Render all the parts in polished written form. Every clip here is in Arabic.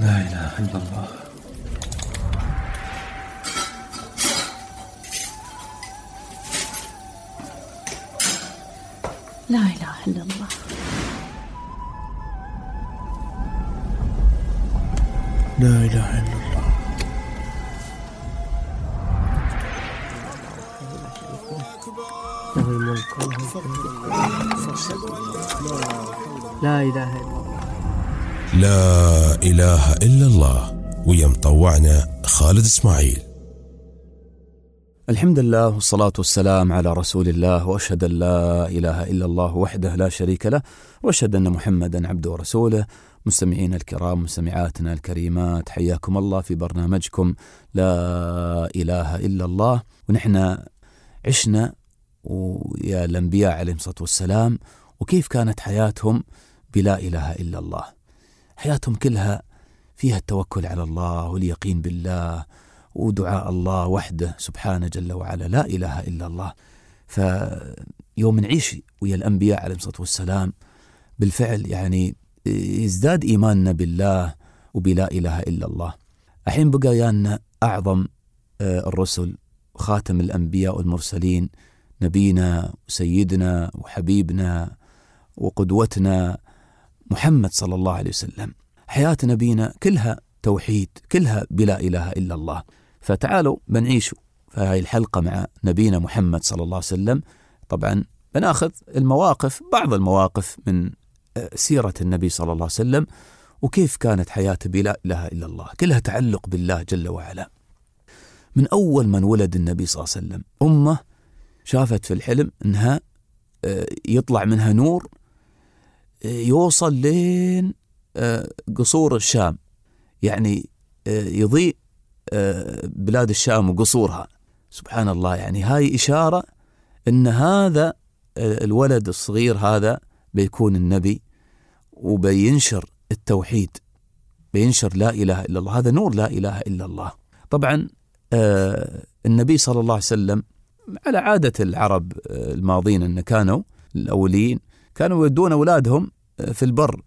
لا إله إلا الله. لا إله إلا الله. لا إله إلا الله. له الملك وله الحمد. لا إله إلا الله. لا إله إلا الله. ويا مطوعنا خالد إسماعيل. الحمد لله والصلاة والسلام على رسول الله، وأشهد أن لا إله إلا الله وحده لا شريك له، وأشهد أن محمدا عبده ورسوله. مستمعين الكرام، مستمعاتنا الكريمات، حياكم الله في برنامجكم لا إله إلا الله. ونحن عشنا ويا الأنبياء عليهم الصلاة والسلام وكيف كانت حياتهم بلا إله إلا الله. حياتهم كلها فيها التوكل على الله واليقين بالله ودعاء الله وحده سبحانه جل وعلا، لا إله إلا الله. فيوم نعيش ويا الأنبياء عليهم الصلاة والسلام بالفعل يعني يزداد إيماننا بالله وبلا إله إلا الله. الحين بقى يانا أعظم الرسل، خاتم الأنبياء والمرسلين، نبينا وسيدنا وحبيبنا وقدوتنا محمد صلى الله عليه وسلم. حياة نبينا كلها توحيد، كلها بلا إله إلا الله. فتعالوا بنعيش في هذه الحلقة مع نبينا محمد صلى الله عليه وسلم. طبعا بناخذ المواقف، بعض المواقف من سيرة النبي صلى الله عليه وسلم وكيف كانت حياته بلا إله إلا الله، كلها تعلق بالله جل وعلا. من أول من ولد النبي صلى الله عليه وسلم أمه شافت في الحلم أنها يطلع منها نور يوصل لين قصور الشام، يعني يضيء بلاد الشام وقصورها. سبحان الله، يعني هاي إشارة أن هذا الولد الصغير هذا بيكون النبي وبينشر التوحيد، بينشر لا إله إلا الله. هذا نور لا إله إلا الله. طبعا النبي صلى الله عليه وسلم على عادة العرب الماضين أن كانوا الأولين كانوا يودون أولادهم في البر،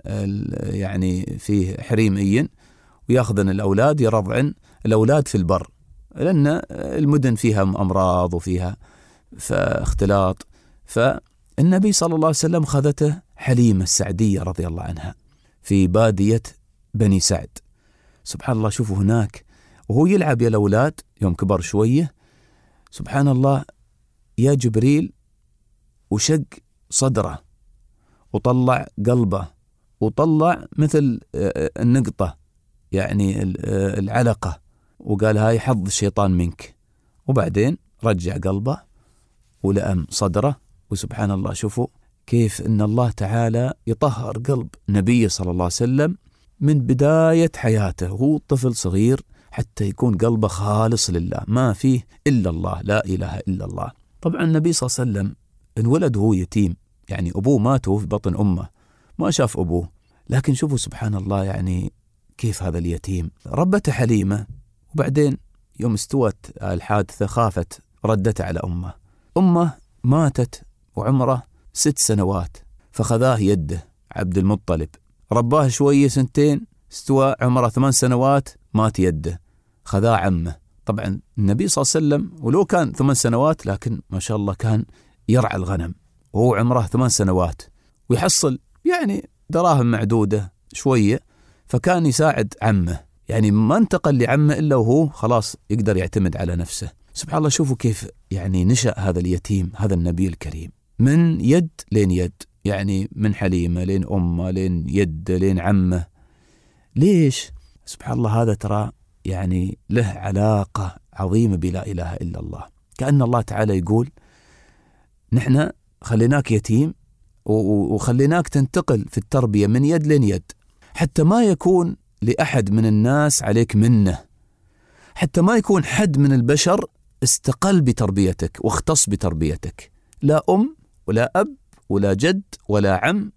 يعني فيه حريميين، ويأخذن الأولاد يرضعن الأولاد في البر، لأن المدن فيها أمراض وفيها اختلاط. فالنبي صلى الله عليه وسلم خذته حليمة السعدية رضي الله عنها في بادية بني سعد. سبحان الله، شوفوا هناك وهو يلعب يا الأولاد يوم كبر شوية، سبحان الله، يا جبريل وشق صدره وطلع قلبه وطلع مثل النقطة، يعني العلقة، وقال هاي حظ الشيطان منك، وبعدين رجع قلبه ولأم صدره. وسبحان الله، شوفوا كيف أن الله تعالى يطهر قلب نبيه صلى الله عليه وسلم من بداية حياته، هو طفل صغير، حتى يكون قلبه خالص لله، ما فيه إلا الله، لا إله إلا الله. طبعا النبي صلى الله عليه وسلم انولد وهو يتيم، يعني أبوه ماتوا في بطن أمه، ما شاف أبوه. لكن شوفوا سبحان الله، يعني كيف هذا اليتيم ربته حليمة، وبعدين يوم استوت الحادثة خافت ردت على أمه ماتت وعمره 6 سنوات، فخذاه يده عبد المطلب، رباه شوية 2 استوى عمره 8 سنوات، مات يده، خذاه عمه. طبعا النبي صلى الله عليه وسلم ولو كان 8 سنوات لكن ما شاء الله كان يرعى الغنم وهو عمره 8 سنوات، ويحصل يعني دراهم معدودة شوية، فكان يساعد عمه، يعني ما انتقل لعمه إلا وهو خلاص يقدر يعتمد على نفسه. سبحان الله، شوفوا كيف يعني نشأ هذا اليتيم، هذا النبي الكريم، من يد لين يد، يعني من حليمة لين أمه لين يد لين عمه. ليش؟ سبحان الله، هذا ترى يعني له علاقة عظيمة بلا إله إلا الله. كأن الله تعالى يقول نحن خليناك يتيم وخليناك تنتقل في التربية من يد لين يد، حتى ما يكون لأحد من الناس عليك منه، حتى ما يكون حد من البشر استقل بتربيتك واختص بتربيتك، لا أم ولا أب ولا جد ولا عم،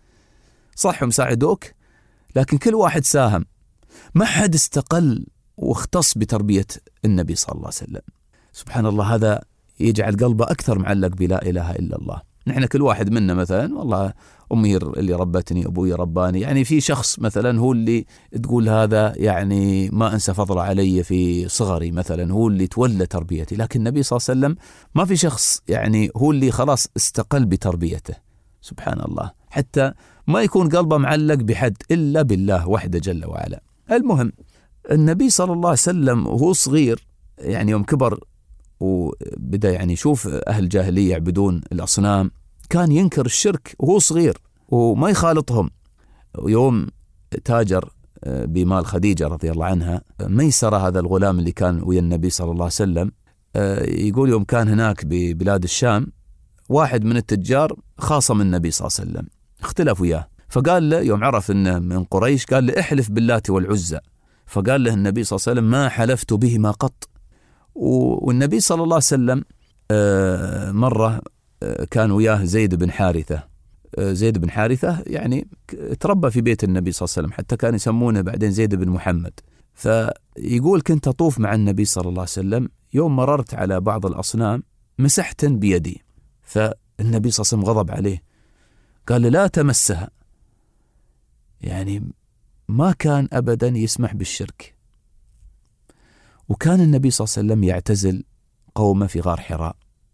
صح هم ساعدوك لكن كل واحد ساهم، ما حد استقل واختص بتربية النبي صلى الله عليه وسلم. سبحان الله، هذا يجعل قلبه أكثر معلق بلا إله إلا الله. نحن كل واحد منا مثلا والله أمي اللي ربتني، أبوي رباني، يعني في شخص مثلا هو اللي تقول هذا يعني ما أنسى فضله علي في صغري مثلا، هو اللي تولى تربيتي. لكن النبي صلى الله عليه وسلم ما في شخص يعني هو اللي خلاص استقل بتربيته، سبحان الله، حتى ما يكون قلبه معلق بحد إلا بالله وحده جل وعلا. المهم النبي صلى الله عليه وسلم وهو صغير يعني يوم كبر وبدأ يعني يشوف أهل الجاهلية يعبدون الأصنام، كان ينكر الشرك وهو صغير وما يخالطهم. ويوم تاجر بمال خديجة رضي الله عنها، ميسرة هذا الغلام اللي كان ويا النبي صلى الله عليه وسلم، يقول يوم كان هناك ببلاد الشام واحد من التجار خاصم النبي صلى الله عليه وسلم، اختلف وياه، فقال له يوم عرف انه من قريش قال له احلف باللات والعزى، فقال له النبي صلى الله عليه وسلم ما حلفت بهما قط. والنبي صلى الله عليه وسلم مرة كان وياه زيد بن حارثة. زيد بن حارثة يعني تربى في بيت النبي صلى الله عليه وسلم، حتى كان يسمونه بعدين زيد بن محمد. فيقول كنت أطوف مع النبي صلى الله عليه وسلم، يوم مررت على بعض الأصنام مسحت بيدي، فالنبي صلى الله عليه وسلم غضب عليه قال لا تمسها، يعني ما كان أبدا يسمح بالشرك. وكان النبي صلى الله عليه وسلم يعتزل قومه في غار حراء،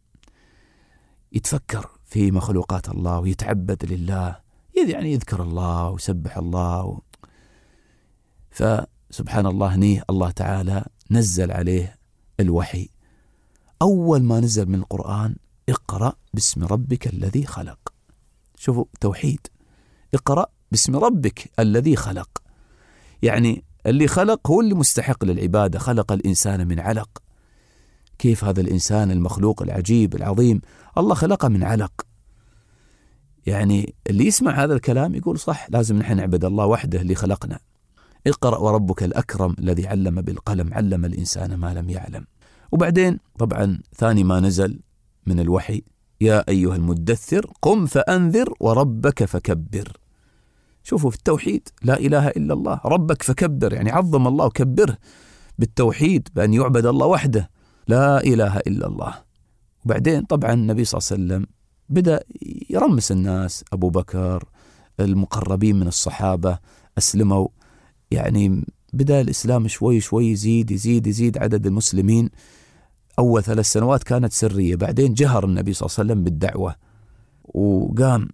يتفكر في مخلوقات الله ويتعبد لله، يعني يذكر الله ويسبح الله فسبحان الله هنيه الله تعالى نزل عليه الوحي. أول ما نزل من القرآن اقرأ باسم ربك الذي خلق. شوفوا توحيد، اقرأ باسم ربك الذي خلق، يعني اللي خلق هو اللي مستحق للعبادة. خلق الإنسان من علق. كيف هذا الإنسان المخلوق العجيب العظيم الله خلقه من علق؟ يعني اللي يسمع هذا الكلام يقول صح، لازم نحن نعبد الله وحده اللي خلقنا. اقرأ وربك الأكرم الذي علم بالقلم علم الإنسان ما لم يعلم. وبعدين طبعا ثاني ما نزل من الوحي يا أيها المدثر قم فأنذر وربك فكبر. شوفوا في التوحيد لا إله إلا الله، ربك فكبر يعني عظم الله وكبره بالتوحيد بأن يعبد الله وحده لا إله إلا الله. وبعدين طبعا النبي صلى الله عليه وسلم بدأ يرمس الناس، أبو بكر المقربين من الصحابة أسلموا، يعني بدأ الإسلام شوي شوي يزيد يزيد يزيد عدد المسلمين. أول 3 سنوات كانت سرية، بعدين جهر النبي صلى الله عليه وسلم بالدعوة وقام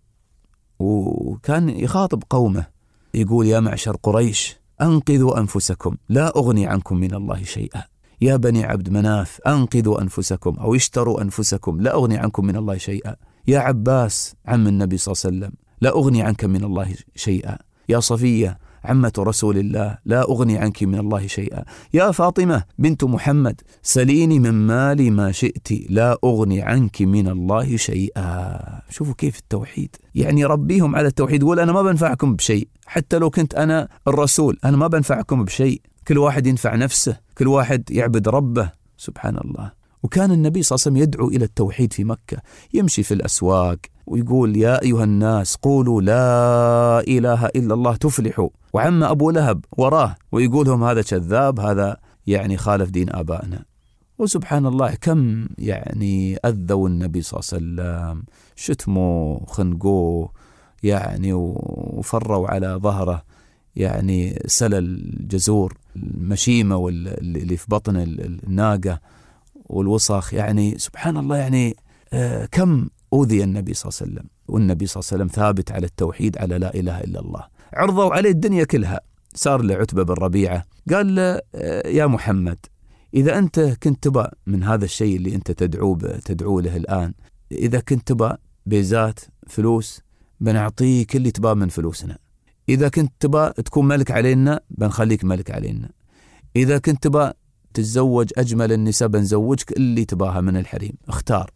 وكان يخاطب قومه يقول يا معشر قريش أنقذوا أنفسكم لا أغني عنكم من الله شيئا، يا بني عبد مناف أنقذوا أنفسكم أو اشتروا أنفسكم لا أغني عنكم من الله شيئا، يا عباس عم النبي صلى الله عليه وسلم لا أغني عنك من الله شيئا، يا صفية عمة رسول الله لا أغني عنك من الله شيئا، يا فاطمة بنت محمد سليني من مالي ما شئت لا أغني عنك من الله شيئا. شوفوا كيف التوحيد، يعني ربيهم على التوحيد، يقول أنا ما بنفعكم بشيء، حتى لو كنت أنا الرسول أنا ما بنفعكم بشيء، كل واحد ينفع نفسه، كل واحد يعبد ربه سبحان الله. وكان النبي صلى الله عليه وسلم يدعو إلى التوحيد في مكة، يمشي في الأسواق ويقول يا أيها الناس قولوا لا إله إلا الله تفلحوا، وعم أبو لهب وراه ويقولهم هذا كذاب، هذا يعني خالف دين آبائنا. وسبحان الله كم يعني أذوا النبي صلى الله عليه وسلم، شتموا خنقوه يعني وفروا على ظهره يعني سلل جزور المشيمة واللي في بطن الناقة والوسخ، يعني سبحان الله يعني كم أوذي النبي صلى الله عليه وسلم، والنبي صلى الله عليه وسلم ثابت على التوحيد على لا إله إلا الله. عرضوا عليه الدنيا كلها. صار لعتبة بن ربيعة قال له يا محمد إذا أنت كنت تبى من هذا الشيء اللي أنت تدعو له الآن، إذا كنت تبى بيزات فلوس بنعطيك اللي تبى من فلوسنا، إذا كنت تبى تكون ملك علينا بنخليك ملك علينا، إذا كنت تبى تتزوج أجمل النساء بنزوجك اللي تباها من الحريم، اختار.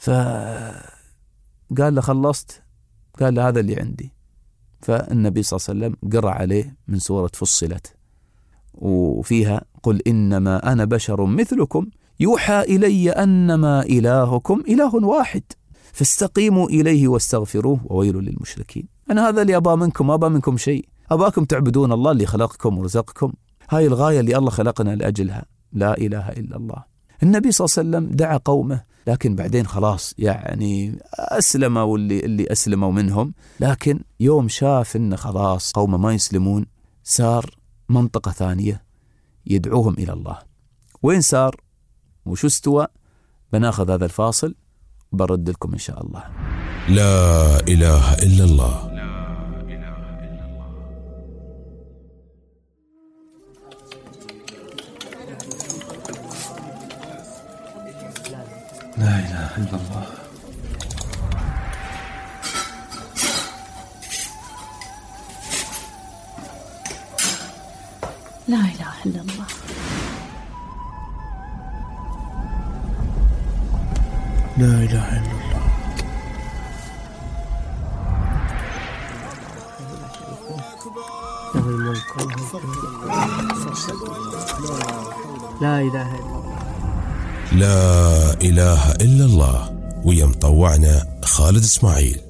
فقال له خلصت؟ قال له هذا اللي عندي. فالنبي صلى الله عليه وسلم قرأ عليه من سورة فصلت وفيها قل إنما أنا بشر مثلكم يوحى إلي أنما إلهكم إله واحد فاستقيموا إليه واستغفروه وويل للمشركين. أنا هذا اللي أبا منكم، ما أبا منكم شيء، أباكم تعبدون الله اللي خلقكم ورزقكم، هاي الغاية اللي الله خلقنا لأجلها لا إله إلا الله. النبي صلى الله عليه وسلم دعا قومه، لكن بعدين خلاص يعني أسلموا اللي أسلموا منهم، لكن يوم شاف إن خلاص قومه ما يسلمون سار منطقة ثانية يدعوهم إلى الله. وين سار وشو استوى؟ بناخذ هذا الفاصل وبرد لكم إن شاء الله. لا إله إلا الله. لا إله إلا الله. لا إله إلا الله. لا إله إلا الله. له الملك وله الحمد. لا إله إلا الله. لا إله إلا الله. ويا مطوعنا خالد إسماعيل.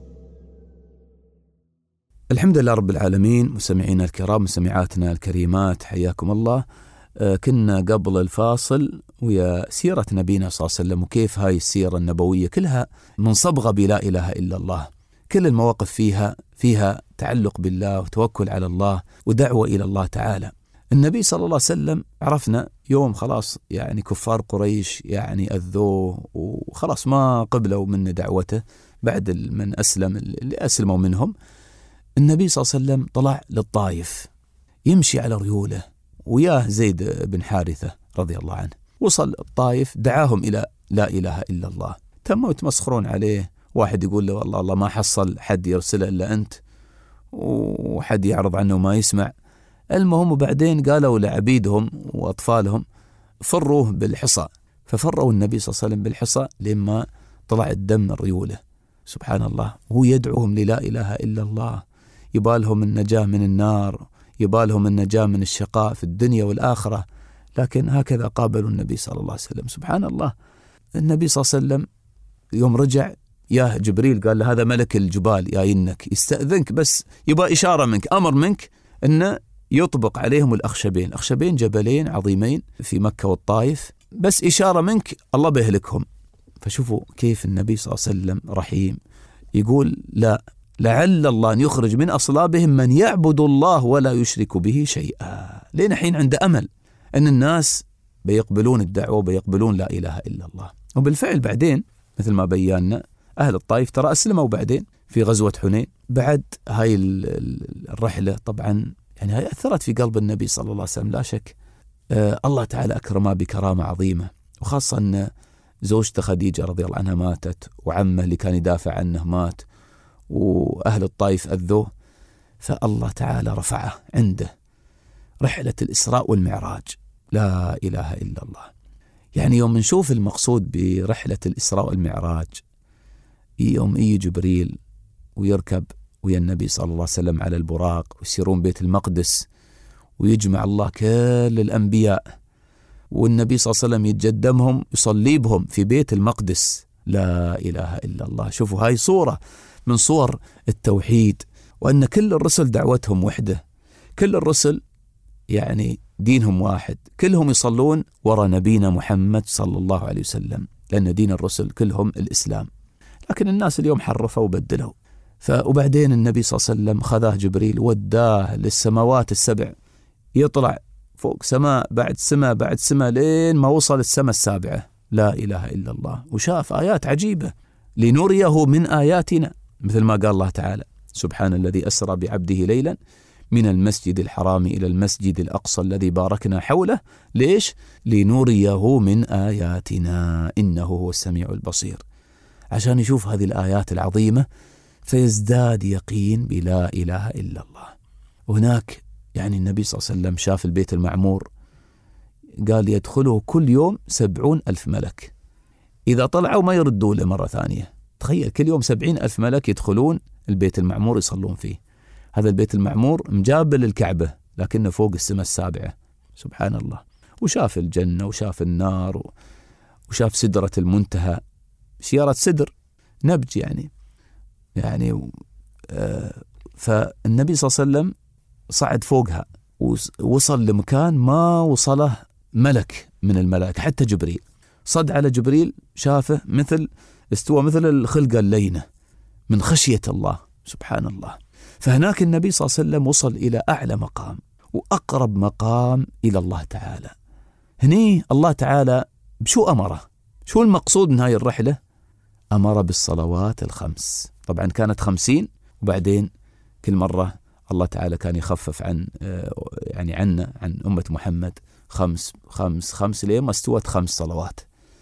الحمد لله رب العالمين. مستمعينا الكرام، مستمعاتنا الكريمات، حياكم الله. كنا قبل الفاصل ويا سيرة نبينا صلى الله عليه وسلم، وكيف هاي السيرة النبوية كلها منصبغة بلا إله إلا الله. كل المواقف فيها تعلق بالله وتوكل على الله ودعوة إلى الله تعالى. النبي صلى الله عليه وسلم عرفنا يوم خلاص يعني كفار قريش يعني أذوه وخلاص ما قبلوا من دعوته بعد من أسلم اللي أسلموا منهم. النبي صلى الله عليه وسلم طلع للطائف يمشي على ريوله وياه زيد بن حارثة رضي الله عنه. وصل الطائف دعاهم إلى لا إله إلا الله. تموا يتمسخرون عليه، واحد يقول له والله ما حصل حد يرسله إلا أنت، وحد يعرض عنه ما يسمع. المهم وبعدين قالوا لعبيدهم وأطفالهم فروه بالحصى، ففروا النبي صلى الله عليه وسلم بالحصى لما طلع الدم من ريوله. سبحان الله، هو يدعوهم للا إله إلا الله، يبالهم النجاة من النار، يبالهم النجاة من الشقاء في الدنيا والآخرة، لكن هكذا قابلوا النبي صلى الله عليه وسلم. سبحان الله. النبي صلى الله عليه وسلم يوم رجع يا جبريل قال له هذا ملك الجبال ياينك يستأذنك، بس يبقى إشارة منك، أمر منك أن يطبق عليهم الأخشبين جبلين عظيمين في مكة والطائف، بس إشارة منك الله بيهلكهم. فشوفوا كيف النبي صلى الله عليه وسلم رحيم، يقول لا لعل الله أن يخرج من أصلابهم من يعبد الله ولا يشرك به شيئا. لين حين عنده أمل أن الناس بيقبلون الدعوة وبيقبلون لا إله إلا الله. وبالفعل بعدين مثل ما بينا أهل الطائف ترى أسلموا بعدين في غزوة حنين. بعد هاي الرحلة طبعا يعني هاي أثرت في قلب النبي صلى الله عليه وسلم لا شك. الله تعالى أكرمه بكرامة عظيمة، وخاصة أن زوجته خديجة رضي الله عنها ماتت، وعمه اللي كان يدافع عنه مات، وأهل الطائف أذوه، فالله تعالى رفعه عنده. رحلة الإسراء والمعراج، لا إله إلا الله. يعني يوم نشوف المقصود برحلة الإسراء والمعراج، يوم يجي جبريل ويركب ويا النبي صلى الله عليه وسلم على البراق ويسيرون بيت المقدس، ويجمع الله كل الأنبياء، والنبي صلى الله عليه وسلم يتجدمهم يصلي بهم في بيت المقدس. لا إله إلا الله. شوفوا هاي صورة من صور التوحيد، وأن كل الرسل دعوتهم وحدة، كل الرسل يعني دينهم واحد، كلهم يصلون وراء نبينا محمد صلى الله عليه وسلم، لأن دين الرسل كلهم الإسلام. لكن الناس اليوم حرفوا وبدلوا. وبعدين النبي صلى الله عليه وسلم خذاه جبريل وداه للسماوات السبع، يطلع فوق سماء بعد سماء بعد سماء لين ما وصل السماء السابعة. لا إله إلا الله. وشاف آيات عجيبة لنريه من آياتنا، مثل ما قال الله تعالى سبحان الذي أسرى بعبده ليلا من المسجد الحرام إلى المسجد الأقصى الذي باركنا حوله. ليش؟ لنريه من آياتنا إنه هو السميع البصير، عشان يشوف هذه الآيات العظيمة فيزداد يقين بلا إله إلا الله. وهناك يعني النبي صلى الله عليه وسلم شاف البيت المعمور، قال يدخله كل يوم 70,000 ملك، إذا طلعوا ما يردوا له مرة ثانية. تخيل كل يوم 70,000 ملك يدخلون البيت المعمور يصلون فيه. هذا البيت المعمور مجابل الكعبة لكنه فوق السماء السابعة. سبحان الله. وشاف الجنة وشاف النار وشاف سدرة المنتهى، سيارة سدر نبج يعني فالنبي صلى الله عليه وسلم صعد فوقها ووصل لمكان ما وصله ملك من الملائكة، حتى جبريل صد على جبريل شافه استوى مثل الخلقة اللينة من خشية الله سبحان الله. فهناك النبي صلى الله عليه وسلم وصل إلى أعلى مقام وأقرب مقام إلى الله تعالى. هني الله تعالى بشو أمره؟ شو المقصود من هاي الرحلة؟ أمر بالصلوات الخمس. طبعا كانت 50 وبعدين كل مرة الله تعالى كان يخفف عن أمة محمد 5 لين ما استوت 5 صلوات.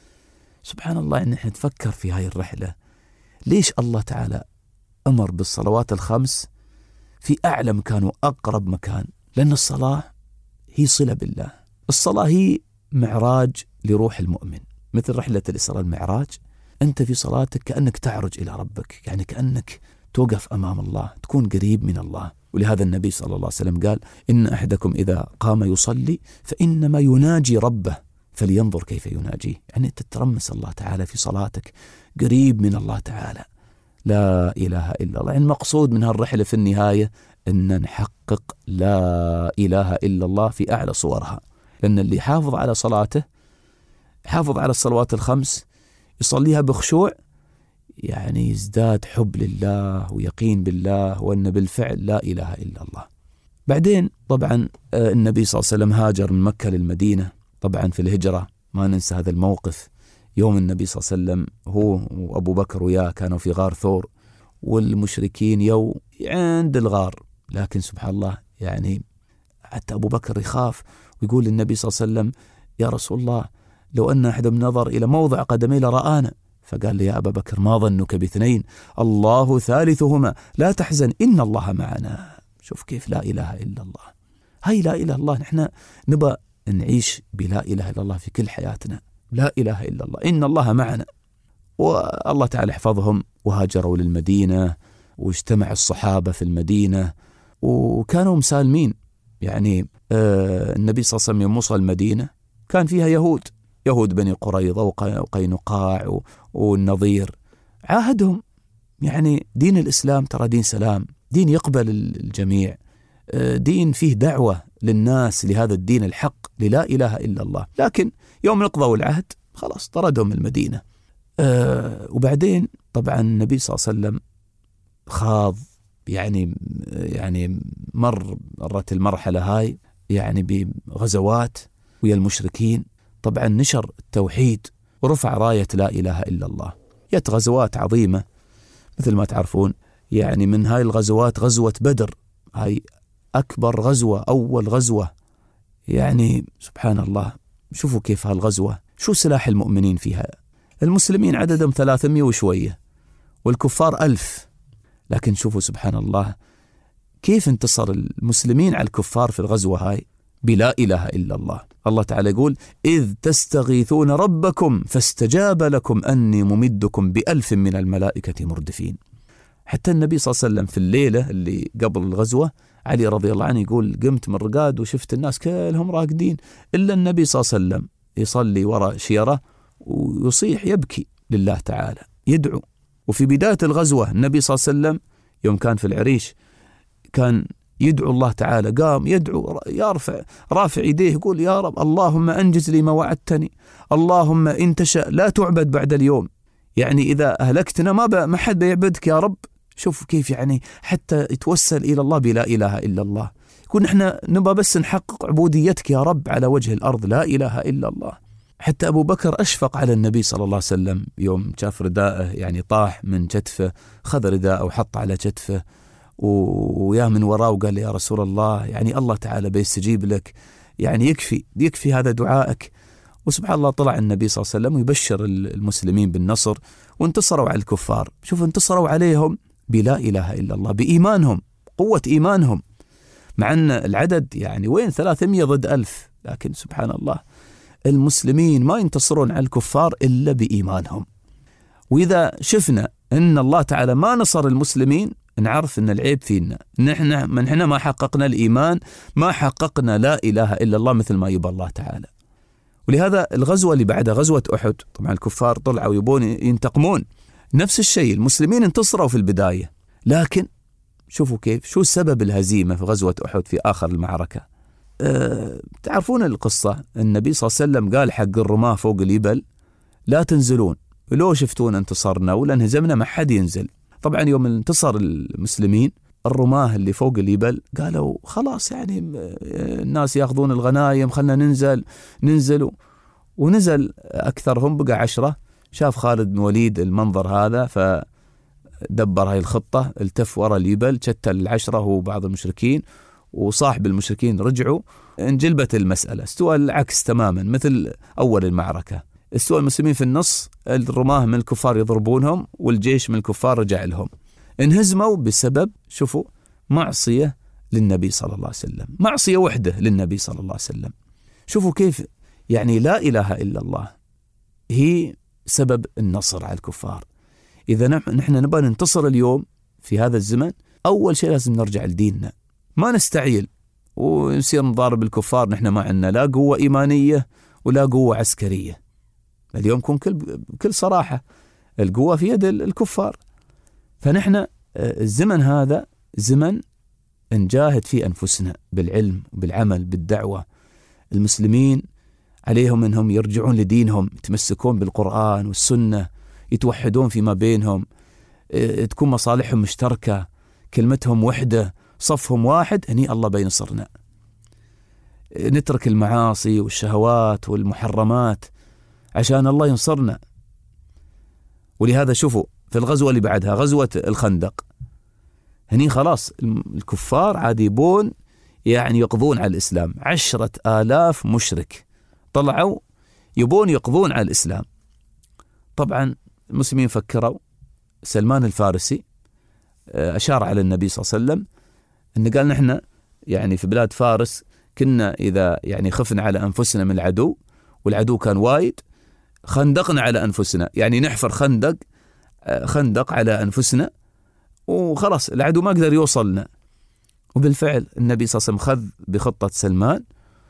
سبحان الله. إن احنا نتفكر في هاي الرحلة ليش الله تعالى أمر بالصلوات الخمس في أعلى مكان وأقرب مكان؟ لأن الصلاة هي صلة بالله. الصلاة هي معراج لروح المؤمن، مثل رحلة الإسراء المعراج. أنت في صلاتك كأنك تعرج إلى ربك، يعني كأنك توقف أمام الله، تكون قريب من الله. ولهذا النبي صلى الله عليه وسلم قال: إن أحدكم إذا قام يصلي فإنما يناجي ربه فلينظر كيف يناجيه. يعني تترمس الله تعالى في صلاتك، قريب من الله تعالى. لا إله إلا الله. يعني المقصود من هالرحلة في النهاية أن نحقق لا إله إلا الله في أعلى صورها. لأن اللي يحافظ على صلاته، يحافظ على الصلوات الخمس، يصليها بخشوع، يعني يزداد حب لله ويقين بالله وأن بالفعل لا إله إلا الله. بعدين طبعا النبي صلى الله عليه وسلم هاجر من مكة للمدينة. طبعا في الهجرة ما ننسى هذا الموقف، يوم النبي صلى الله عليه وسلم هو وأبو بكر وياه كانوا في غار ثور، والمشركين عند الغار. لكن سبحان الله، يعني حتى أبو بكر يخاف ويقول للنبي صلى الله عليه وسلم: يا رسول الله، لو أن أحدهم نظر إلى موضع قدمي لرآنا. فقال لي: يا أبا بكر، ما ظنك باثنين؟ الله ثالثهما، لا تحزن إن الله معنا. شوف كيف لا إله إلا الله. هاي لا إله إلا الله. نحن نبى نعيش بلا إله إلا الله في كل حياتنا. لا إله إلا الله، إن الله معنا. والله تعالى حفظهم وهاجروا للمدينة، واجتمع الصحابة في المدينة وكانوا مسالمين. يعني النبي صلى الله عليه وسلم يوم وصل المدينة كان فيها يهود بني قريظة وقينقاع والنظير. عاهدهم، يعني دين الإسلام ترى دين سلام، دين يقبل الجميع، دين فيه دعوة للناس لهذا الدين الحق للا إله إلا الله. لكن يوم نقضوا العهد خلاص طردهم من المدينة. وبعدين طبعا النبي صلى الله عليه وسلم خاض، يعني مرت المرحلة هاي يعني بغزوات ويا المشركين. طبعا نشر التوحيد ورفع راية لا إله إلا الله. جت غزوات عظيمة مثل ما تعرفون. يعني من هاي الغزوات غزوة بدر، هاي أكبر غزوة، أول غزوة. يعني سبحان الله، شوفوا كيف هالغزوة، شو سلاح المؤمنين فيها. المسلمين عددهم 300 وشوية والكفار 1000. لكن شوفوا سبحان الله كيف انتصر المسلمين على الكفار في الغزوة هاي بلا إله إلا الله. الله تعالى يقول: إذ تستغيثون ربكم فاستجاب لكم أني ممدكم ب1000 من الملائكة مردفين. حتى النبي صلى الله عليه وسلم في الليلة اللي قبل الغزوة، علي رضي الله عنه يقول: قمت من الرقاد وشفت الناس كلهم راقدين إلا النبي صلى الله عليه وسلم يصلي وراء شيرة ويصيح يبكي لله تعالى يدعو. وفي بداية الغزوة النبي صلى الله عليه وسلم يوم كان في العريش كان يدعو الله تعالى، قام يدعو، رافع يديه يقول: يا رب اللهم أنجز لي ما وعدتني، اللهم إن تشاء لا تعبد بعد اليوم. يعني إذا أهلكتنا ما حد بيعبدك يا رب. شوف كيف يعني حتى يتوسل إلى الله بلا إله إلا الله. يقول: نحن نبى بس نحقق عبوديتك يا رب على وجه الأرض، لا إله إلا الله. حتى أبو بكر أشفق على النبي صلى الله عليه وسلم يوم شاف رداءه يعني طاح من كتفه، خذ رداءه وحط على كتفه وياه من وراه وقال: يا رسول الله، يعني الله تعالى بيستجيب لك، يعني يكفي هذا دعائك. وسبحان الله طلع النبي صلى الله عليه وسلم ويبشر المسلمين بالنصر، وانتصروا على الكفار. شوف انتصروا عليهم بلا إله إلا الله، بإيمانهم، قوة إيمانهم، مع أن العدد يعني وين 300 ضد 1000. لكن سبحان الله المسلمين ما ينتصرون على الكفار إلا بإيمانهم. وإذا شفنا أن الله تعالى ما نصر المسلمين نعرف أن العيب فينا، نحن ما حققنا الإيمان، ما حققنا لا إله إلا الله مثل ما يبى الله تعالى. ولهذا الغزوة اللي بعدها غزوة أحد، طبعا الكفار طلعوا يبون ينتقمون، نفس الشيء المسلمين انتصروا في البداية. لكن شوفوا كيف، شو سبب الهزيمة في غزوة أحد في آخر المعركة؟ تعرفون القصة، النبي صلى الله عليه وسلم قال حق الرماة فوق الجبل لا تنزلون، لو شفتون انتصرنا ولا انهزمنا ما حد ينزل. طبعا يوم انتصر المسلمين الرماة اللي فوق الجبل قالوا خلاص يعني الناس ياخذون الغنايم، خلنا ننزل. ونزل أكثرهم بقى 10. شاف خالد بن وليد المنظر هذا فدبر هاي الخطة، التف وراء الجبل، شتل 10 وبعض المشركين وصاحب المشركين رجعوا، انجلبت المسألة، استوى العكس تماما مثل أول المعركة، استوى المسلمين في النص، الرماة من الكفار يضربونهم والجيش من الكفار رجع لهم. انهزموا بسبب شوفوا معصية للنبي صلى الله عليه وسلم، معصية وحده للنبي صلى الله عليه وسلم. شوفوا كيف يعني لا إله إلا الله هي سبب النصر على الكفار. إذا نحن نبغى ننتصر اليوم في هذا الزمن، أول شيء لازم نرجع لديننا، ما نستعيل ونصير نضارب الكفار. نحن ما عندنا لا قوة إيمانية ولا قوة عسكرية. اليوم كون كل صراحة القوة في يد الكفار. فنحن الزمن هذا زمن نجاهد فيه أنفسنا بالعلم وبالعمل بالدعوة. المسلمين عليهم أنهم يرجعون لدينهم، يتمسكون بالقرآن والسنة، يتوحدون فيما بينهم، تكون مصالحهم مشتركة، كلمتهم وحدة، صفهم واحد، هني الله بينصرنا. نترك المعاصي والشهوات والمحرمات عشان الله ينصرنا. ولهذا شوفوا في الغزوة اللي بعدها غزوة الخندق، هني خلاص الكفار عاد يبون يعني يقضون على الإسلام. 10,000 مشرك طلعوا يبون يقضون على الإسلام. طبعا المسلمين فكروا، سلمان الفارسي أشار على النبي صلى الله عليه وسلم أنه قال نحن يعني في بلاد فارس كنا إذا يعني خفنا على أنفسنا من العدو والعدو كان وايد، خندقنا على أنفسنا، يعني نحفر خندق على أنفسنا وخلاص العدو ما قدر يوصلنا. وبالفعل النبي صلى الله عليه وسلم خذ بخطة سلمان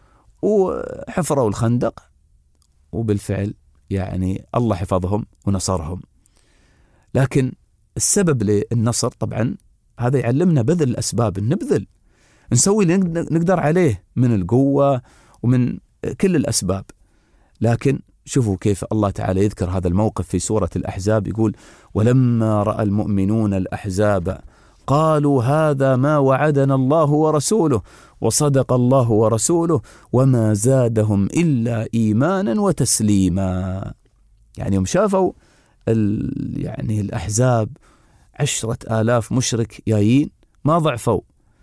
وحفروا الخندق، وبالفعل يعني الله حفظهم ونصرهم. لكن السبب للنصر طبعا هذا يعلمنا بذل الأسباب، نبذل نسوي اللي نقدر عليه من القوة ومن كل الأسباب. لكن شوفوا كيف الله تعالى يذكر هذا الموقف في سورة الأحزاب، يقول ولما رأى المؤمنون الأحزاب قالوا هذا ما وعدنا الله ورسوله وصدق الله ورسوله وما زادهم إلا إيمانا وتسليما. يعني يوم شافوا يعني الأحزاب 10,000 مشرك جايين ما ضعفوا،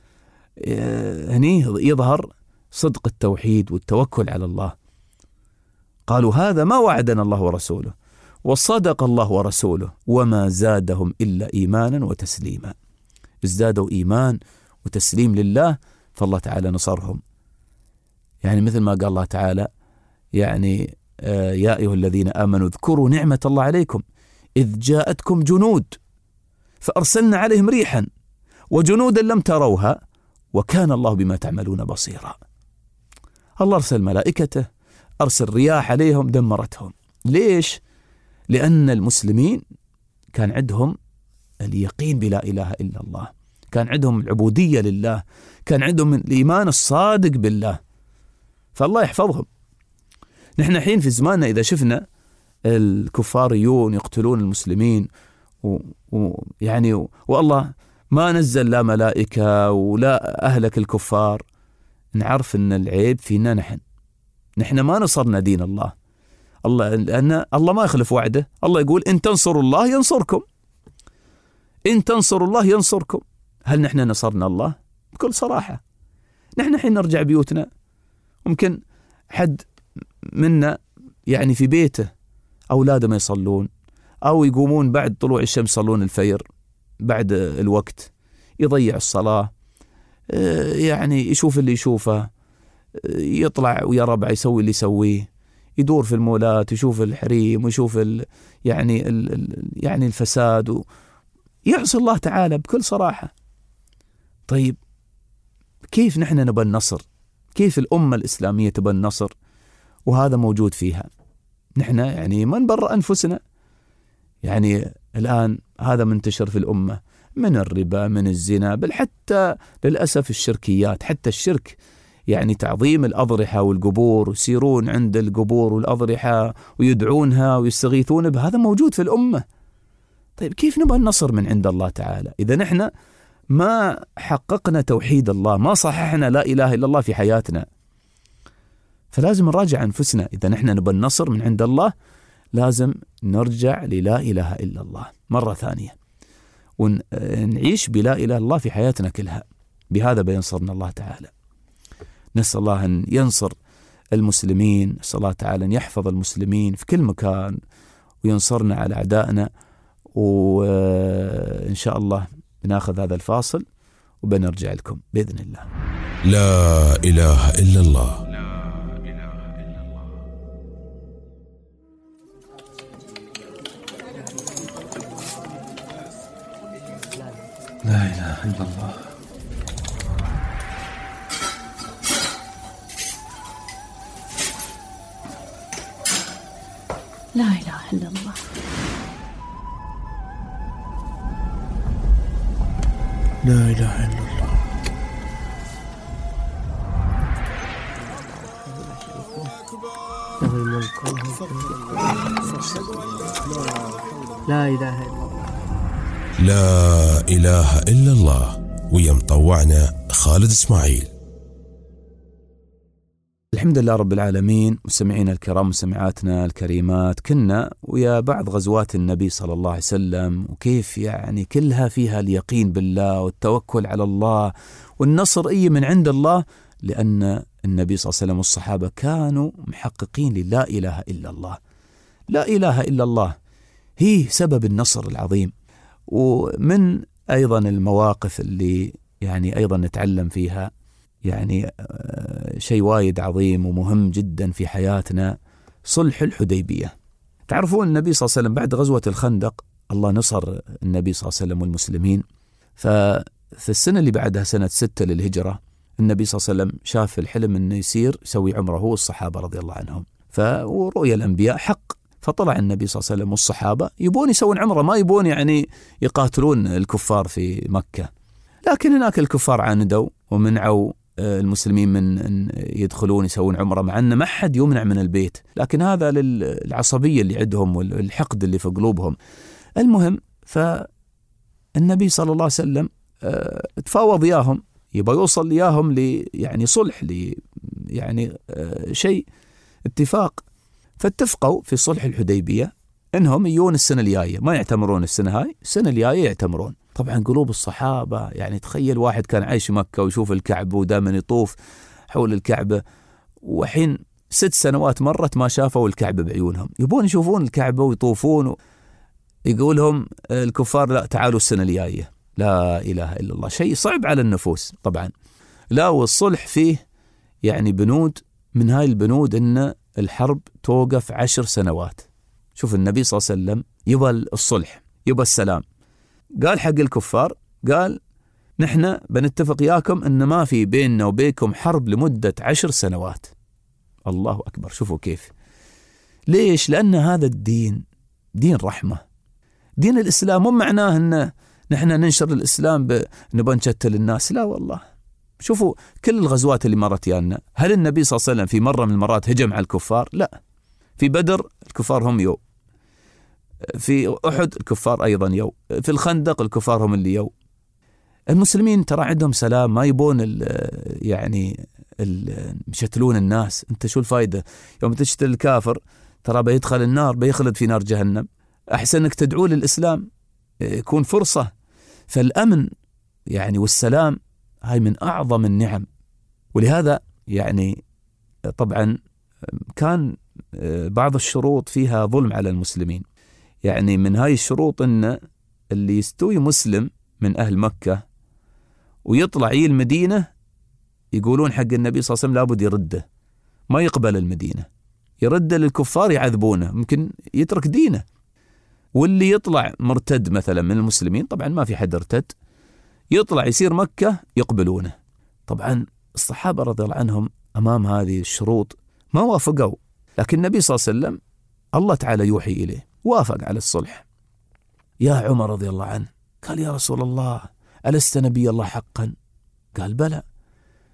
هني يظهر صدق التوحيد والتوكل على الله. قالوا هذا ما وعدنا الله ورسوله وصدق الله ورسوله وما زادهم إلا إيمانا وتسليما. ازدادوا إيمان وتسليم لله فالله تعالى نصرهم. يعني مثل ما قال الله تعالى يعني يا أيها الذين آمنوا اذكروا نعمة الله عليكم إذ جاءتكم جنود فأرسلنا عليهم ريحا وجنودا لم تروها وكان الله بما تعملون بصيرا. الله أرسل ملائكته، أرسل رياح عليهم دمرتهم. ليش؟ لأن المسلمين كان عندهم اليقين بلا إله إلا الله، كان عندهم العبودية لله، كان عندهم الإيمان الصادق بالله، فالله يحفظهم. نحن حين في زماننا إذا شفنا الكفاريون يقتلون المسلمين ويعني والله ما نزل لا ملائكة ولا أهلك الكفار، نعرف أن العيب فينا نحن ما نصرنا دين الله. لأن الله ما يخلف وعده، الله يقول إن تنصروا الله ينصركم، إن تنصروا الله ينصركم. هل نحن نصرنا الله؟ بكل صراحة نحن حين نرجع بيوتنا ممكن حد منا يعني في بيته أولاده ما يصلون أو يقومون بعد طلوع الشمس يصلون الفجر بعد الوقت، يضيع الصلاة، يعني يشوف اللي يشوفه، يطلع ويا ربع يسوي اللي يسويه، يدور في المولات يشوف الحريم ويشوف يعني الفساد يعصي الله تعالى بكل صراحة. طيب كيف نحن نبى النصر؟ كيف الأمة الإسلامية تبى النصر وهذا موجود فيها؟ نحن يعني ما نبرأ أنفسنا. يعني الآن هذا منتشر في الأمة من الربا من الزنا، بل حتى للأسف الشركيات، حتى الشرك يعني تعظيم الأضرحة والقبور، ويسيرون عند القبور والأضرحة ويدعونها ويستغيثون بها، هذا موجود في الأمة. طيب كيف نبغى النصر من عند الله تعالى إذا نحن ما حققنا توحيد الله، ما صححنا لا إله إلا الله في حياتنا؟ فلازم نراجع أنفسنا. إذا نحن نبغى النصر من عند الله لازم نرجع للا إله إلا الله مرة ثانية، ونعيش بلا إله إلا الله في حياتنا كلها. بهذا بينصرنا الله تعالى. نسأل الله أن ينصر المسلمين، نسأل الله تعالى أن يحفظ المسلمين في كل مكان وينصرنا على أعدائنا. وإن شاء الله بناخذ هذا الفاصل وبنرجع لكم بإذن الله. لا إله إلا الله. لا إله إلا الله. لا إله إلا الله. لا إله إلا الله. له الملك وله الحمد. لا إله إلا الله. لا إله إلا الله. ويا مطوعنا خالد إسماعيل. الحمد لله رب العالمين. مستمعينا الكرام، مستمعاتنا الكريمات، كنا ويا بعض غزوات النبي صلى الله عليه وسلم، وكيف يعني كلها فيها اليقين بالله والتوكل على الله والنصر من عند الله، لأن النبي صلى الله عليه وسلم والصحابة كانوا محققين للا إله إلا الله. لا إله إلا الله هي سبب النصر العظيم. ومن أيضا المواقف اللي يعني أيضا نتعلم فيها يعني شيء وايد عظيم ومهم جدا في حياتنا، صلح الحديبية. تعرفون النبي صلى الله عليه وسلم بعد غزوة الخندق الله نصر النبي صلى الله عليه وسلم والمسلمين. ففي السنة اللي بعدها سنة 6 للهجرة النبي صلى الله عليه وسلم شاف الحلم أنه يسوي عمره هو والصحابة رضي الله عنهم، ورؤيا الأنبياء حق. فطلع النبي صلى الله عليه وسلم والصحابة يبون يسوون عمره، ما يبون يعني يقاتلون الكفار في مكة. لكن هناك الكفار عاندوا ومنعوا المسلمين من أن يدخلون يسوون عمره، مع أن ما حد يمنع من البيت، لكن هذا للعصبية اللي عندهم والحقد اللي في قلوبهم. المهم فالنبي صلى الله عليه وسلم تفاوض ياهم، يبغى يوصل لياهم يعني صلح يعني شيء اتفاق. فاتفقوا في صلح الحديبية انهم يجون السنة الجاية، ما يعتمرون السنة هاي، السنة الجاية يعتمرون. طبعا قلوب الصحابة يعني تخيل واحد كان عايش في مكة ويشوف الكعبة ودائما يطوف حول الكعبة، وحين 6 سنوات مرت ما شافوا الكعبة بعيونهم، يبون يشوفون الكعبة ويطوفون. يقولهم الكفار لا تعالوا السنة الجاية. لا إله إلا الله، شيء صعب على النفوس طبعا. لا، والصلح فيه يعني بنود، من هاي البنود إن الحرب توقف 10 سنوات. شوف النبي صلى الله عليه وسلم يبى الصلح، يبى السلام. قال حق الكفار، قال نحن بنتفق ياكم إن ما في بيننا وبينكم حرب لمدة 10 سنوات. الله أكبر، شوفوا كيف. ليش؟ لأن هذا الدين دين رحمة، دين الإسلام. مو معناه إن نحن ننشر الإسلام نبى نشتل الناس، لا والله. شوفوا كل الغزوات اللي مرت يانا، هل النبي صلى الله عليه وسلم في مرة من المرات هجم على الكفار؟ لا. في بدر الكفار هم يو، في أحد الكفار أيضا يو، في الخندق الكفار هم اللي يو. المسلمين ترى عندهم سلام، ما يبون يعني مشتلون الناس. انت شو الفايدة يوم تشتل الكافر؟ ترى بيدخل النار، بيخلد في نار جهنم. أحسن انك تدعو للإسلام، يكون فرصة. فالأمن يعني والسلام هاي من أعظم النعم. ولهذا يعني طبعا كان بعض الشروط فيها ظلم على المسلمين. يعني من هاي الشروط إن اللي يستوي مسلم من أهل مكة ويطلع المدينة، يقولون حق النبي صلى الله عليه وسلم لابد يرده، ما يقبل المدينة، يرده للكفار يعذبونه، ممكن يترك دينه. واللي يطلع مرتد مثلا من المسلمين، طبعا ما في حد ارتد، يطلع يصير مكة يقبلونه. طبعا الصحابة رضي الله عنهم أمام هذه الشروط ما وافقوا، لكن النبي صلى الله عليه وسلم الله تعالى يوحي إليه وافق على الصلح. يا عمر رضي الله عنه قال يا رسول الله ألست نبي الله حقا؟ قال بلى.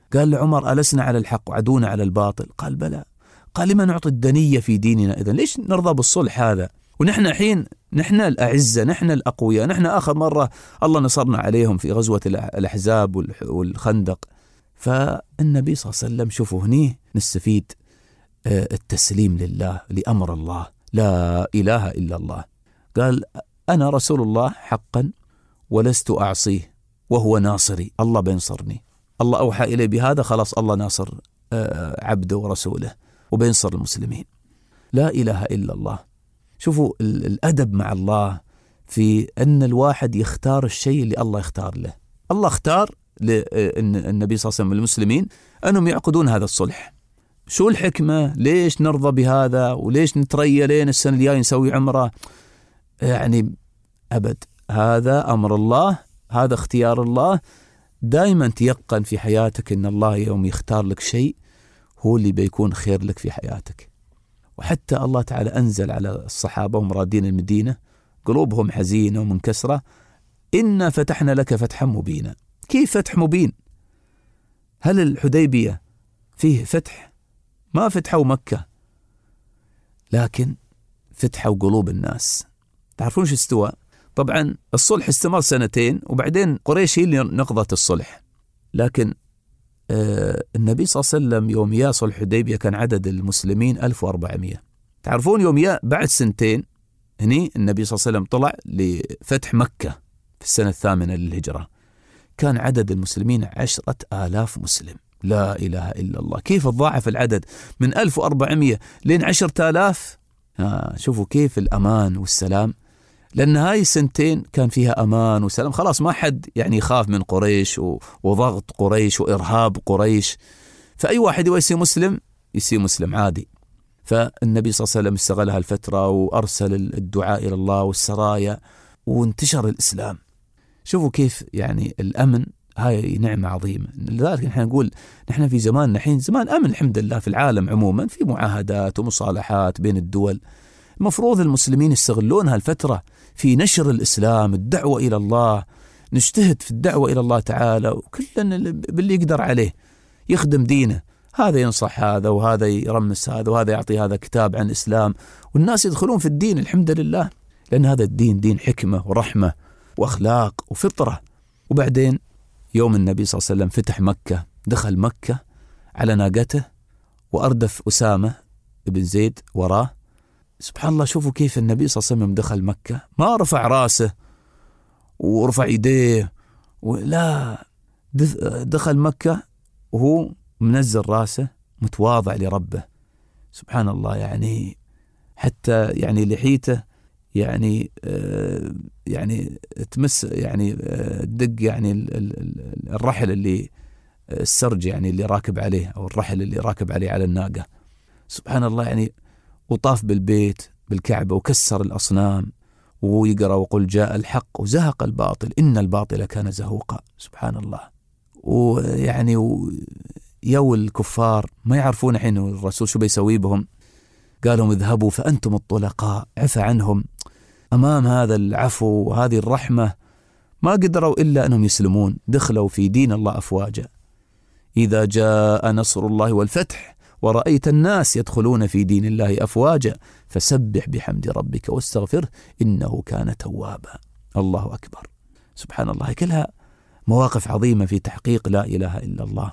قال لعمر: ألسنا على الحق وعدونا على الباطل؟ قال: بلى. قال: لما نعطي الدنية في ديننا إذن؟ ليش نرضى بالصلح هذا ونحن حين نحن الأعزة، نحن الأقوياء، نحن آخر مرة الله نصرنا عليهم في غزوة الأحزاب والخندق. فالنبي صلى الله عليه وسلم شوفوا هني نستفيد التسليم لله، لأمر الله، لا إله إلا الله. قال: أنا رسول الله حقا ولست أعصيه وهو ناصري، الله بينصرني، الله أوحى إلي بهذا، خلاص الله ناصر عبده ورسوله وبينصر المسلمين. لا إله إلا الله. شوفوا الأدب مع الله في أن الواحد يختار الشيء اللي الله يختار له. الله اختار للنبي صلى الله عليه وسلم المسلمين أنهم يعقدون هذا الصلح. شو الحكمة؟ ليش نرضى بهذا وليش نتريى لين السنة الجاية نسوي عمرة؟ يعني أبد، هذا أمر الله، هذا اختيار الله. دائما تيقن في حياتك أن الله يوم يختار لك شيء هو اللي بيكون خير لك في حياتك. وحتى الله تعالى أنزل على الصحابة وهم رادين المدينة قلوبهم حزينة ومنكسرة: إنا فتحنا لك فتحا مبينا. كيف فتح مبين؟ هل الحديبية فيه فتح؟ ما فتحوا مكة، لكن فتحوا قلوب الناس. تعرفون شو استوى؟ طبعا الصلح استمر 2 وبعدين قريش هي اللي نقضت الصلح. لكن النبي صلى الله عليه وسلم يوم يا صلح الحديبية كان عدد المسلمين 1400. تعرفون يوم يا بعد 2 هني النبي صلى الله عليه وسلم طلع لفتح مكة في السنة 8 للهجرة، كان عدد المسلمين 10,000 مسلم. لا إله إلا الله. كيف تضاعف العدد من 1400 لين 10,000؟ شوفوا كيف الأمان والسلام، لأن هاي 2 كان فيها أمان وسلام، خلاص ما حد يعني يخاف من قريش وضغط قريش وإرهاب قريش، فأي واحد يبغى يصير مسلم عادي. فالنبي صلى الله عليه وسلم استغل هالفترة وأرسل الدعاء إلى الله والسرايا وانتشر الإسلام. شوفوا كيف يعني الأمن، هاي نعمة عظيمة. لذلك نحن نقول نحن في زماننا حين زمان أمن الحمد لله في العالم عموما، في معاهدات ومصالحات بين الدول. المفروض المسلمين يستغلون هالفترة في نشر الإسلام، الدعوة إلى الله، نجتهد في الدعوة إلى الله تعالى، وكلنا باللي يقدر عليه يخدم دينه. هذا ينصح هذا وهذا يرمس هذا وهذا يعطي هذا كتاب عن الإسلام، والناس يدخلون في الدين الحمد لله، لأن هذا الدين دين حكمة ورحمة وأخلاق وفطرة. وبعدين يوم النبي صلى الله عليه وسلم فتح مكة، دخل مكة على ناقته وأردف أسامة بن زيد وراه. سبحان الله، شوفوا كيف النبي صلى الله عليه وسلم دخل مكة ما رفع راسه ورفع يديه، لا، دخل مكة وهو منزل راسه متواضع لربه. سبحان الله، يعني حتى يعني لحيته يعني تمس يعني دق يعني الرحل اللي السرج يعني اللي راكب عليه، أو الرحل اللي راكب عليه على الناقة. سبحان الله، يعني وطاف بالبيت بالكعبة وكسر الأصنام ويقرأ وقل جاء الحق وزهق الباطل إن الباطل كان زهوقا. سبحان الله. ويعني يو الكفار ما يعرفون حين الرسول شو بيسوي بهم، قالوا اذهبوا فأنتم الطلقاء، عفى عنهم. أمام هذا العفو وهذه الرحمة ما قدروا إلا أنهم يسلمون، دخلوا في دين الله أفواجا. إذا جاء نصر الله والفتح ورأيت الناس يدخلون في دين الله أفواجا فسبح بحمد ربك واستغفره إنه كان توابا. الله أكبر. سبحان الله، كلها مواقف عظيمة في تحقيق لا إله إلا الله.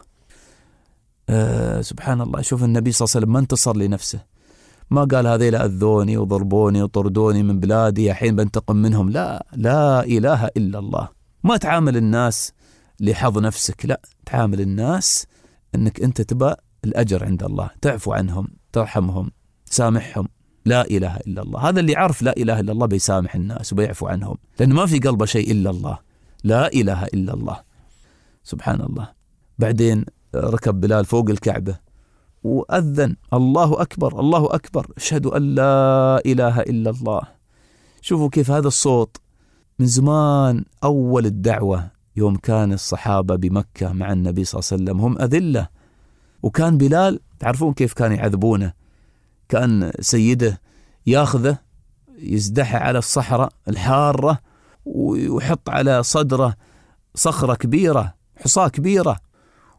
سبحان الله. شوف النبي صلى الله عليه وسلم ما انتصر لنفسه، ما قال هذيل أذوني وضربوني وطردوني من بلادي الحين بنتقم منهم. لا، لا إله إلا الله. ما تعامل الناس لحظ نفسك، لا، تعامل الناس أنك أنت تبى الأجر عند الله، تعفو عنهم، ترحمهم، تسامحهم. لا إله إلا الله. هذا اللي عرف لا إله إلا الله بيسامح الناس وبيعفو عنهم، لأن ما في قلبه شيء إلا الله. لا إله إلا الله. سبحان الله. بعدين ركب بلال فوق الكعبة وأذن الله أكبر الله أكبر أشهد أن لا إله إلا الله. شوفوا كيف هذا الصوت من زمان. أول الدعوة يوم كان الصحابة بمكة مع النبي صلى الله عليه وسلم هم أذلة، وكان بلال تعرفون كيف كان يعذبونه، كان سيده ياخذه يزدحه على الصحراء الحارة ويحط على صدره صخرة كبيرة، حصاة كبيرة،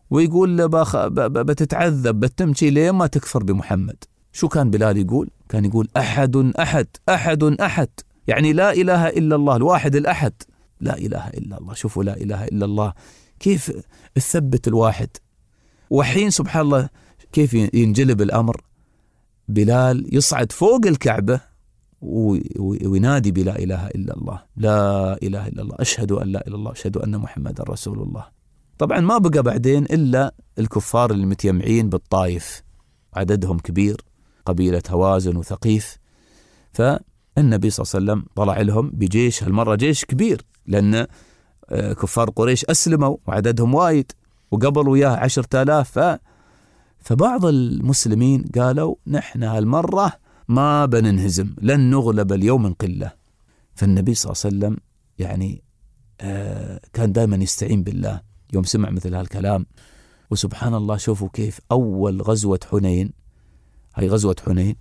ويقول بتتعذب بتمشي ليه ما تكفر بمحمد. شو كان بلال يقول؟ كان يقول أحد أحد أحد أحد، يعني لا إله إلا الله الواحد الأحد، لا إله إلا الله. شوفوا لا إله إلا الله كيف تثبت الواحد. وحين سبحان الله كيف ينجلب الأمر، بلال يصعد فوق الكعبة وينادي بلا إله إلا الله، لا إله إلا الله، أشهد أن لا إله إلا الله، أشهد أن محمد رسول الله. طبعا ما بقى بعدين إلا الكفار اللي متيمعين بالطائف، عددهم كبير، قبيلة هوازن وثقيف. فالنبي صلى الله عليه وسلم طلع لهم بجيش، هالمرة جيش كبير، لأن كفار قريش أسلموا وعددهم وايد، وقبل وياه 10,000. فبعض المسلمين قالوا نحن هالمرة ما بننهزم، لن نغلب اليوم من قلة. فالنبي صلى الله عليه وسلم يعني كان دائما يستعين بالله يوم سمع مثل هالكلام. وسبحان الله شوفوا كيف أول غزوة حنين، هاي غزوة حنين،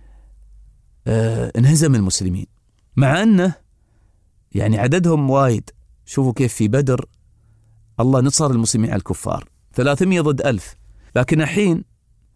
انهزم المسلمين مع أنه يعني عددهم وايد. شوفوا كيف في بدر الله نصر المسلمين على الكفار 300 ضد 1000، لكن الحين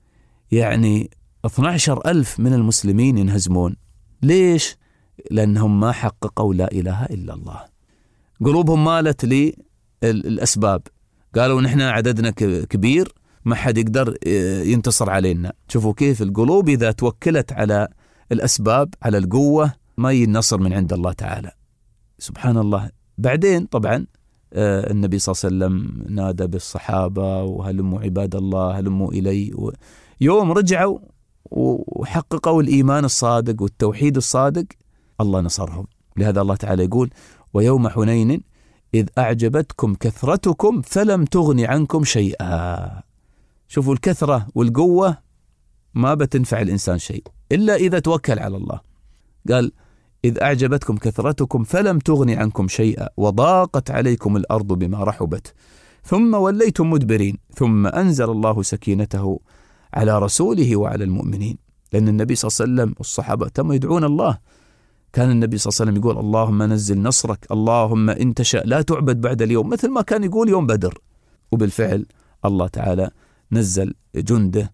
يعني 12,000 من المسلمين ينهزمون. ليش؟ لأنهم ما حققوا لا إله إلا الله، قلوبهم مالت للأسباب، قالوا نحن عددنا كبير ما حد يقدر ينتصر علينا. شوفوا كيف القلوب إذا توكلت على الأسباب على القوة ما ينصر من عند الله تعالى. سبحان الله. بعدين طبعا النبي صلى الله عليه وسلم نادى بالصحابة وهلموا عباد الله هلموا إلي، يوم رجعوا وحققوا الإيمان الصادق والتوحيد الصادق الله نصرهم. لهذا الله تعالى يقول ويوم حنين إذ أعجبتكم كثرتكم فلم تغن عنكم شيئا. شوفوا الكثرة والقوة ما بتنفع الإنسان شيء إلا إذا توكل على الله. قال إذ أعجبتكم كثرتكم فلم تغن عنكم شيئا وضاقت عليكم الأرض بما رحبت ثم وليتم مدبرين ثم أنزل الله سكينته على رسوله وعلى المؤمنين. لأن النبي صلى الله عليه وسلم والصحابة تم يدعون الله. كان النبي صلى الله عليه وسلم يقول اللهم نزل نصرك، اللهم إن تشاء لا تعبد بعد اليوم، مثل ما كان يقول يوم بدر. وبالفعل الله تعالى نزل جنده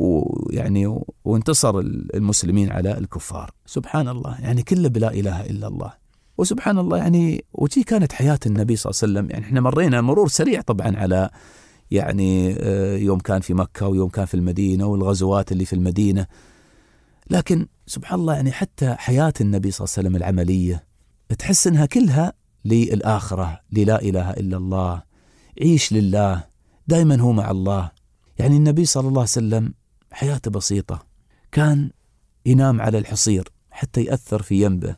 ويعني وانتصر المسلمين على الكفار. سبحان الله، يعني كله بلا إله إلا الله. وسبحان الله يعني وتي كانت حياة النبي صلى الله عليه وسلم. يعني احنا مرينا مرور سريع طبعا على يعني يوم كان في مكة ويوم كان في المدينة والغزوات اللي في المدينة، لكن سبحان الله يعني حتى حياة النبي صلى الله عليه وسلم العملية تحس انها كلها للآخرة، للا إله إلا الله، عيش لله، دائما هو مع الله. يعني النبي صلى الله عليه وسلم حياته بسيطة، كان ينام على الحصير حتى يأثر في ينبه.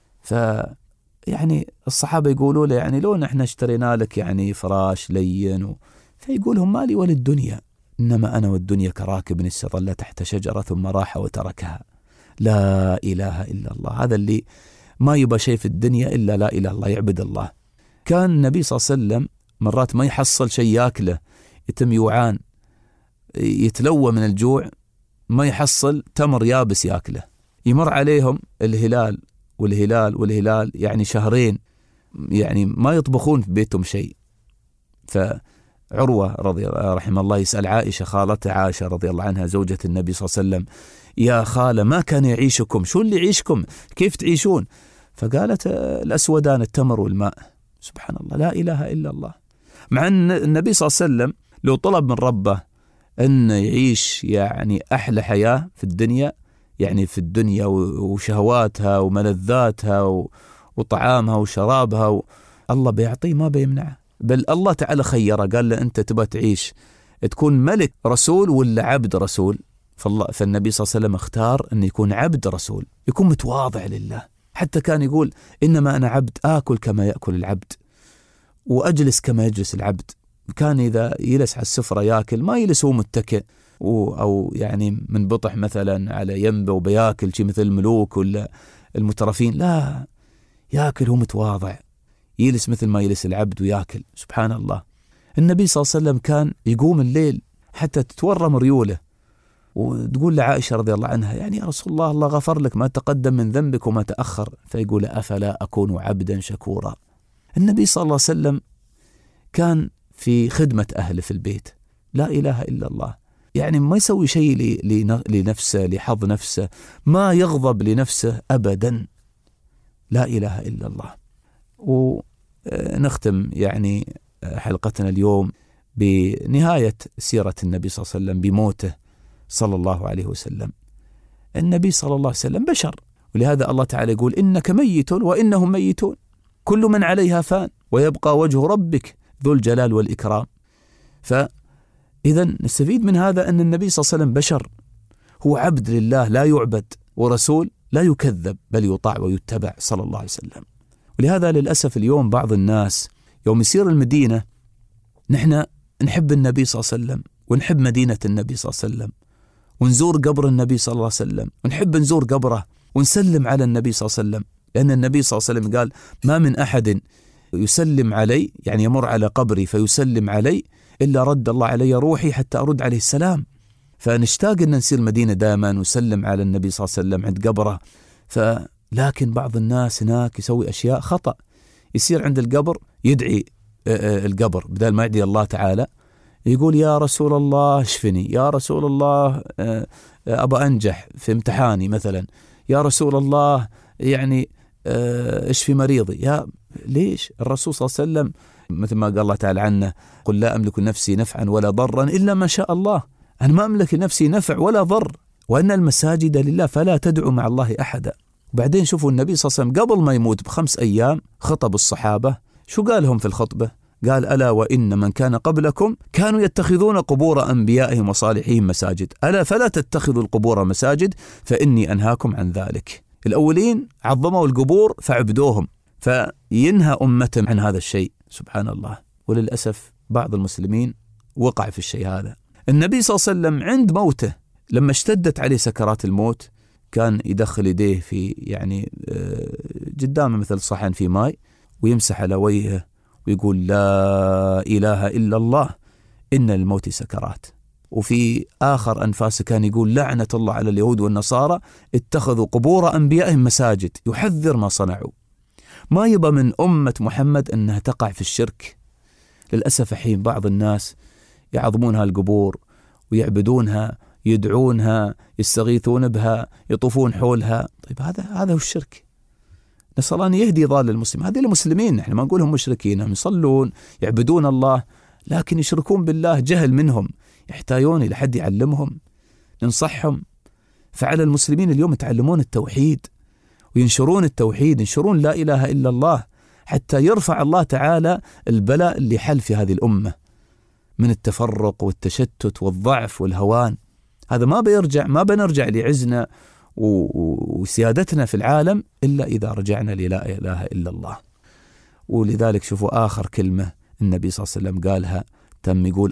يعني الصحابة يقولوا له يعني لو نحن اشترينا لك يعني فراش لين فيقولهم مالي وللدنيا، إنما أنا والدنيا كراكب استظل تحت شجرة ثم راح وتركها. لا إله إلا الله، هذا اللي ما يبى شيء في الدنيا إلا لا إله إلا الله، يعبد الله. كان النبي صلى الله عليه وسلم مرات ما يحصل شيء ياكله، يتم يوعان يتلوى من الجوع، ما يحصل تمر يابس ياكله، يمر عليهم الهلال والهلال يعني شهرين يعني ما يطبخون في بيتهم شيء. فعروة رحمه الله يسأل عائشة خالته عائشة رضي الله عنها زوجة النبي صلى الله عليه وسلم يا خالة ما كان يعيشكم، شو اللي يعيشكم، كيف تعيشون؟ فقالت الأسودان التمر والماء. سبحان الله، لا إله إلا الله. مع أن النبي صلى الله عليه وسلم لو طلب من ربه أن يعيش يعني أحلى حياة في الدنيا، يعني في الدنيا وشهواتها وملذاتها وطعامها وشرابها الله بيعطيه ما بيمنعه، بل الله تعالى خيره، قال له أنت تبى تعيش تكون ملك رسول ولا عبد رسول؟ فالنبي صلى الله عليه وسلم اختار أن يكون عبد رسول، يكون متواضع لله. حتى كان يقول إنما أنا عبد آكل كما يأكل العبد وأجلس كما يجلس العبد. كان إذا يجلس على السفرة يأكل ما يجلس هو متكئ أو يعني من بطح مثلا على ينبه وبياكل شيء مثل الملوك ولا المترفين، لا، يأكل هو متواضع، يجلس مثل ما يجلس العبد ويأكل. سبحان الله. النبي صلى الله عليه وسلم كان يقوم الليل حتى تتورم ريوله، وتقول لعائشة رضي الله عنها يعني يا رسول الله الله غفر لك ما تقدم من ذنبك وما تأخر، فيقول أفلا أكون عبدا شكورا. النبي صلى الله عليه وسلم كان في خدمة أهله في البيت، لا إله إلا الله، يعني ما يسوي شيء لنفسه لحظ نفسه، ما يغضب لنفسه أبدا. لا إله إلا الله. ونختم يعني حلقتنا اليوم بنهاية سيرة النبي صلى الله عليه وسلم، بموته صلى الله عليه وسلم. النبي صلى الله عليه وسلم بشر، ولهذا الله تعالى يقول إنك ميت وإنهم ميتون، كل من عليها فان ويبقى وجه ربك ذو الجلال والإكرام. فإذا نستفيد من هذا أن النبي صلى الله عليه وسلم بشر، هو عبد لله لا يعبد، ورسول لا يكذب بل يطاع ويتبع صلى الله عليه وسلم. ولهذا للأسف اليوم بعض الناس يوم يصير المدينة، نحن نحب النبي صلى الله عليه وسلم ونحب مدينة النبي صلى الله عليه وسلم ونزور قبر النبي صلى الله عليه وسلم ونحب نزور قبره ونسلم على النبي صلى الله عليه وسلم، لأن النبي صلى الله عليه وسلم قال ما من أحد يسلم علي، يعني يمر على قبري فيسلم علي، إلا رد الله علي روحي حتى أرد عليه السلام. فنشتاق أن نسير المدينة دائما ونسلم على النبي صلى الله عليه وسلم عند قبره. لكن بعض الناس هناك يسوي أشياء خطأ، يصير عند القبر يدعي القبر بدل ما يدعي الله تعالى، يقول يا رسول الله اشفني، يا رسول الله أبى أنجح في امتحاني مثلا، يا رسول الله يعني اشفي مريضي. يا ليش؟ الرسول صلى الله عليه وسلم مثل ما قال الله تعالى عنه قل لا أملك نفسي نفعا ولا ضرا إلا ما شاء الله، أنا ما أملك نفسي نفع ولا ضر، وأن المساجد لله فلا تدعو مع الله أحدا. وبعدين شوفوا النبي صلى الله عليه وسلم قبل ما يموت ب5 أيام خطب الصحابة، شو قالهم في الخطبة؟ قال ألا وإن من كان قبلكم كانوا يتخذون قبور أنبيائهم وصالحين مساجد، ألا فلا تتخذوا القبور مساجد فإني أنهاكم عن ذلك. الأولين عظموا القبور فعبدوهم، فينهى أمتهم عن هذا الشيء. سبحان الله. وللأسف بعض المسلمين وقع في الشيء هذا. النبي صلى الله عليه وسلم عند موته لما اشتدت عليه سكرات الموت كان يدخل يديه في يعني قدامه مثل صحن في ماء ويمسح على وجهه ويقول لا إله إلا الله إن الموت سكرات. وفي آخر أنفاسه كان يقول لعنة الله على اليهود والنصارى اتخذوا قبور أنبيائهم مساجد، يحذر ما صنعوا. ما يبقى من أمة محمد أنها تقع في الشرك. للأسف حين بعض الناس يعظمونها القبور ويعبدونها، يدعونها، يستغيثون بها، يطوفون حولها. طيب هذا هو الشرك. نسأل الله أن يهدي ضال المسلمين. هذه المسلمين نحن ما نقولهم مشركين، هم يصلون يعبدون الله لكن يشركون بالله، جهل منهم، يحتاجون إلى حد يعلمهم ننصحهم. فعلى المسلمين اليوم يتعلمون التوحيد وينشرون التوحيد، ينشرون لا إله إلا الله حتى يرفع الله تعالى البلاء اللي حل في هذه الأمة من التفرق والتشتت والضعف والهوان. هذا ما بنرجع لعزنا وسيادتنا في العالم إلا إذا رجعنا للا إله إلا الله. ولذلك شوفوا آخر كلمة النبي صلى الله عليه وسلم قالها، تم يقول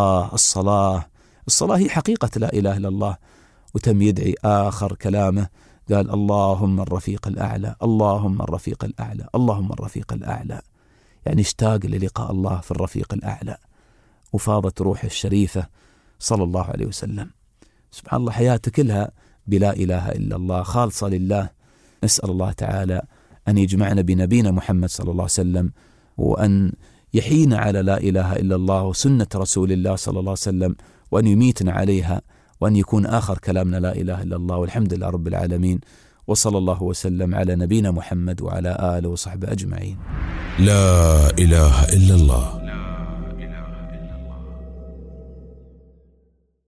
الصلاة هي حقيقة لا إله إلا الله. وتم يدعي آخر كلامه قال اللهم الرفيق الأعلى، اللهم الرفيق الأعلى، اللهم الرفيق الأعلى، يعني اشتاق للقاء الله في الرفيق الأعلى. وفاضت روحه الشريفة صلى الله عليه وسلم. سبحان الله، حياته كلها بلا إله إلا الله خالصة لله. نسأل الله تعالى أن يجمعنا بنبينا محمد صلى الله عليه وسلم، وأن يحيينا على لا إله إلا الله وسنة رسول الله صلى الله عليه وسلم، وأن يميتنا عليها، وأن يكون آخر كلامنا لا إله إلا الله. والحمد لله رب العالمين، وصلى الله وسلم على نبينا محمد وعلى آله وصحبه أجمعين. لا إله إلا الله.